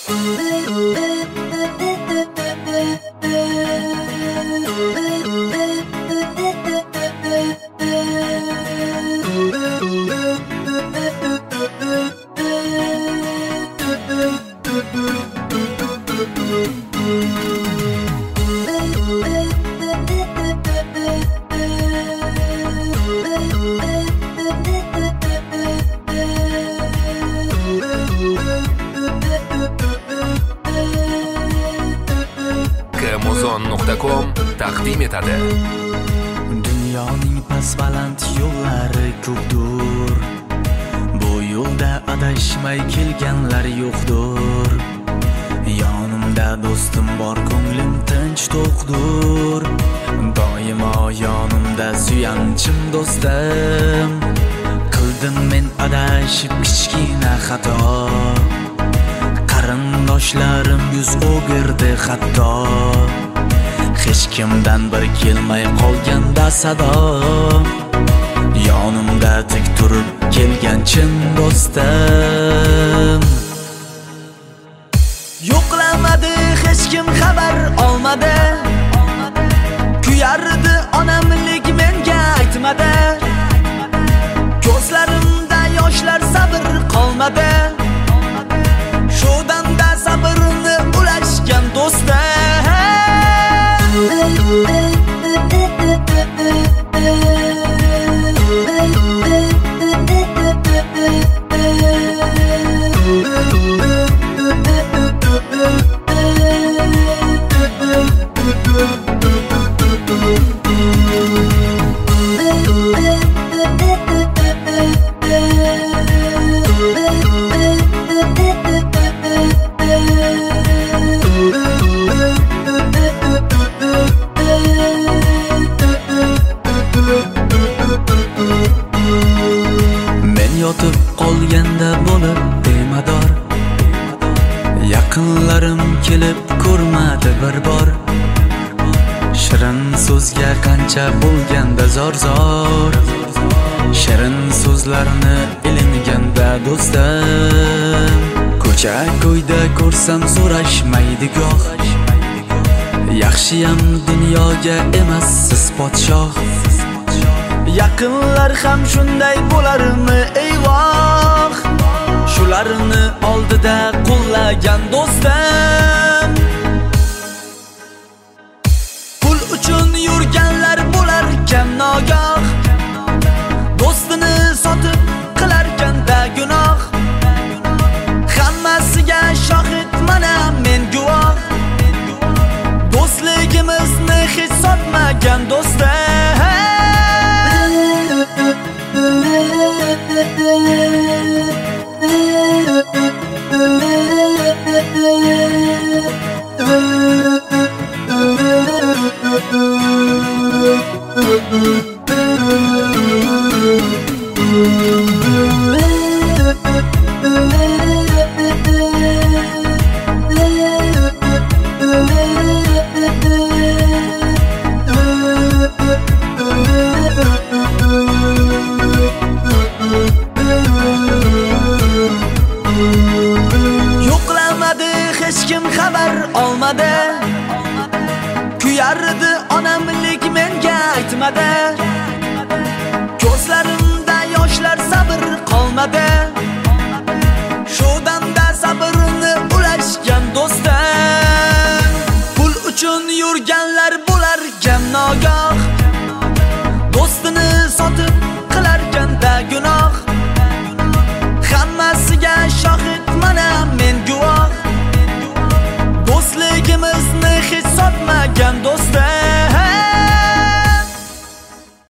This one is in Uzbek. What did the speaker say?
Amazon.com taqdim etadi. Dunyoning past-baland yo'llari ko'pdir. Bu yo'lda adashmay kelganlar yo'qdir. Yonimda do'stim bor, ko'nglim tinch to'qdir. Doimo yonimda suyanchim do'stim. Qildim men adashib kichkina xato. Qarindoshlarim yuz o'girdi hatto. Hech kimdan bir kelmay qolganda sado. Yonimda tik turib kelgan chin do'stim. Yo'qlamadi hech kim, xabar olmadi. Kuyardi onamlik menga aytmadi. Ko'zlarimda yoshlar, sabr qolmadi. Shodanda sabrni ulashgan do'stim. Yotib qolganda bo'lib bemador, yaqinlarim kelib ko'rmadi bir bor. Shirin so'zga qancha bo'lganda zor-zor, shirin so'zlarni ilinganda do'stim. Ko'cha-ko'yda ko'rsam so'rashmaydi goh. Yaxshiyam dunyoga emas siz podshoh. Yaqinlar ham shunday bo'larmi eyvoh. Shularni oldida qo'llagan do'stim. Pul uchun yurganlar bo'lar kam nogoh. Do'stini sotib qilarkanda gunoh. Hammasiga shohid mana men guvoh. Do'stligimizni hech sotmagan do'stim. Yo'qlamadi hech kim, xabar olmadi. Kuyardi onamlik menga aytmadi. Ko'zlarimda yoshlar, sabr qolmadi.